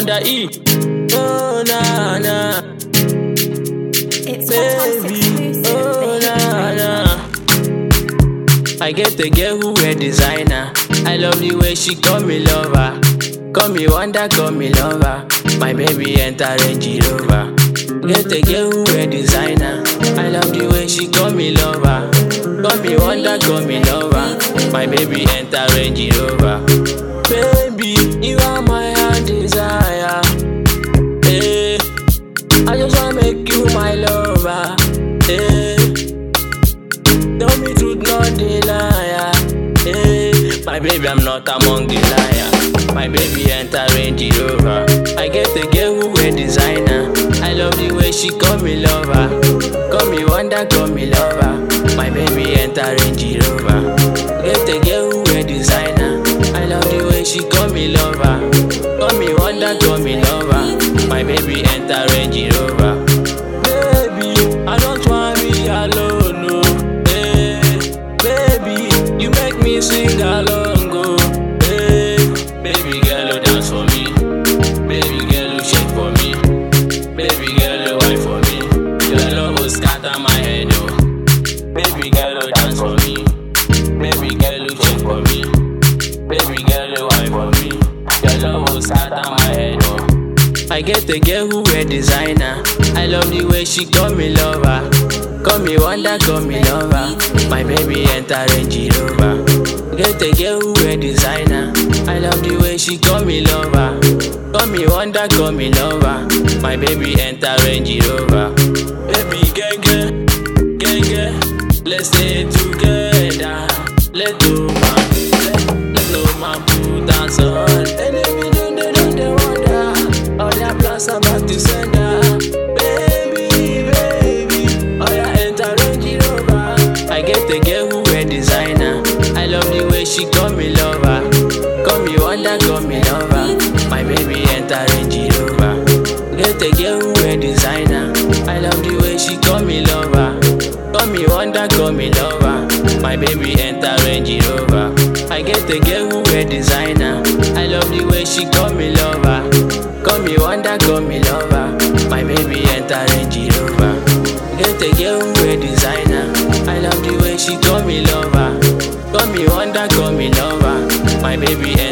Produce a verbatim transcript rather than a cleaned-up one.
Wonder E. Oh na na, It's baby. Oh na na. I get a girl who wear designer. I love the way she call me lover. Call me wonder, call me lover. My baby enter Range Rover. Get a girl who wear designer. I love the way she call me lover. Call me wonder, call me lover. My baby enter Range Rover. Baby, you are my heart desire. Hey, I just wanna make you my lover. Hey, tell me truth, not the liar. Hey, my baby, I'm not among the liar. My baby enter Range Rover. I get a girl who wear designer. I love the way she call me lover. Call me wonder, call me lover. My baby enter Range Rover. Get a girl who wear designer. I love the way she call me lover. Call me wonder, call me lover. My baby enter Range Rover. Baby, I don't wanna be alone, no. Hey, baby, you make me sing along, go. Hey, baby girl, you dance for me. Baby girl, you shake for me. Baby girl, you wine for me. Your love will scatter my head, oh. Baby girl, you dance for me. Baby girl, you shake for me. Baby girl, you wine for me. Your love will scatter my head, oh. I get a girl who wear designer. I love the way she call me lover. Call me wonder, call me lover. My baby enter Range Rover. Get a girl who wear designer. I love the way she call me lover. Call me wonder, call me lover. My baby enter Range Rover. Baby, gang, gang, gang, gang. Let's stay together. Let go, man. Let, let no man put us on. And if you don't, they don't, they wonder. All their plans are back to sender. Baby, baby. Oh yeah, enter Range Rover. I get a girl who wear designer. I love the way she call me lover. Call me wonder, call me lover. My baby enter Range Rover. Get a girl who wear designer. I love the way she call me lover. Call me wonder, call me lover. My baby enter Range Rover. I get a girl who wear designer. I love the way she call me lover. Call me wonder, call me lover. My baby enter Range Rover. Get a girl who wear designer. I love the way she call me lover. Call me wonder, call me lover. My baby enter